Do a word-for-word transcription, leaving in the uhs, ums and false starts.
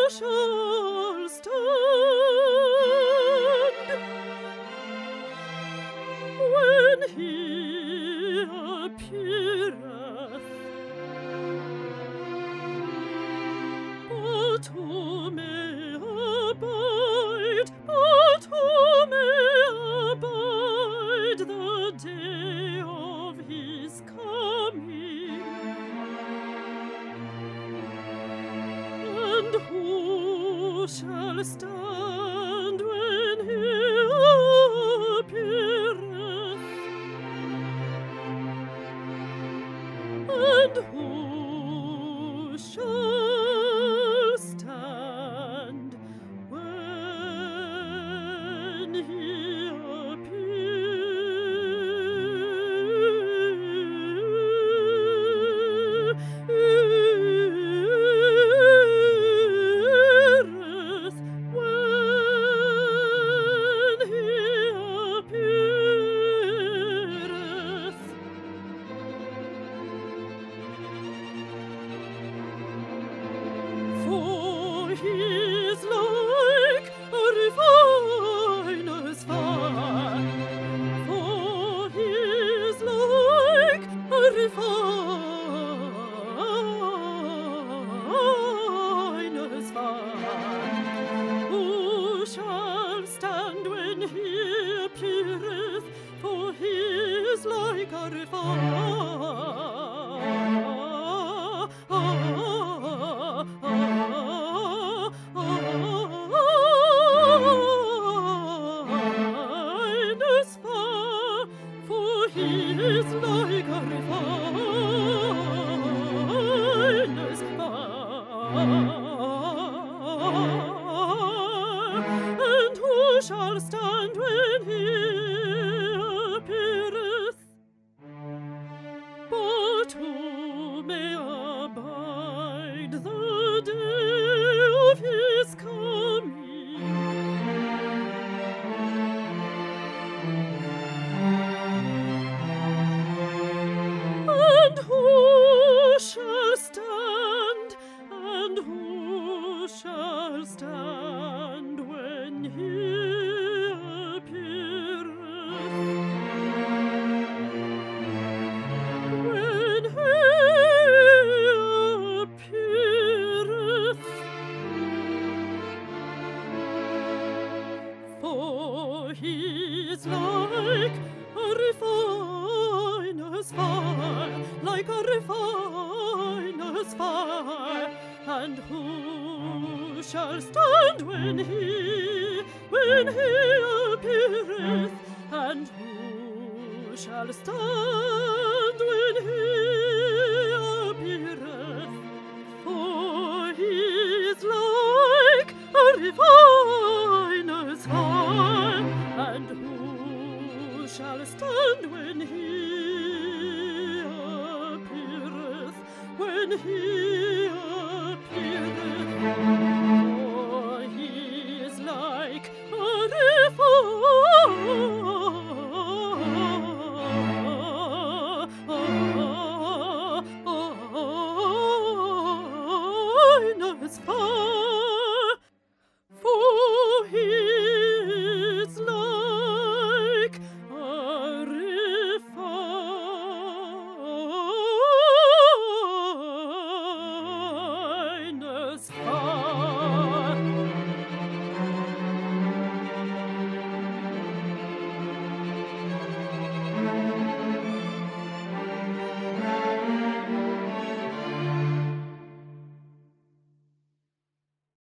shall stand when he appeareth? But who may abide, but who may abide the day of his coming? And who shall stand when he appeareth? And who shall stand when he appeareth? When he appeareth? For he is like a refiner's fire. For he is like a refiner's fire. Who shall stand when he appeareth? For he is like a refiner's fire. For he is like a refiner's fire. And who shall stand when he appeareth? But who may abide the day of his coming? And who shall stand? And who shall stand when he appeareth? When he appeareth? For he is like a refiner's fire, like a refiner's fire. And who shall stand when he, when he appeareth? And who shall stand when he appeareth? For he is like a refiner's fire. And who shall stand when he